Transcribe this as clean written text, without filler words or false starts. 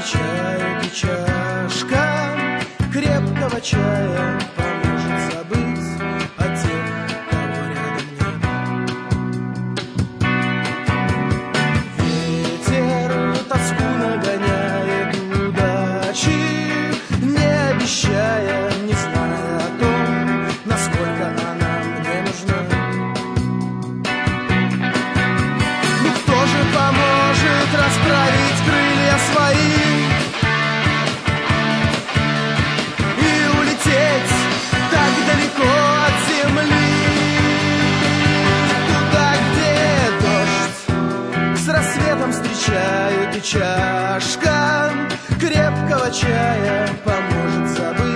встречают, и чашка крепкого чая поможет забыть о тех, кого рядом нет. Ветер тоску нагоняет, удачи не обещая, не зная о том, насколько она мне нужна. Ну кто же поможет расправить крылья свои и улететь так далеко от земли, туда, где дождь с рассветом встречают, и чашка крепкого чая поможет забыть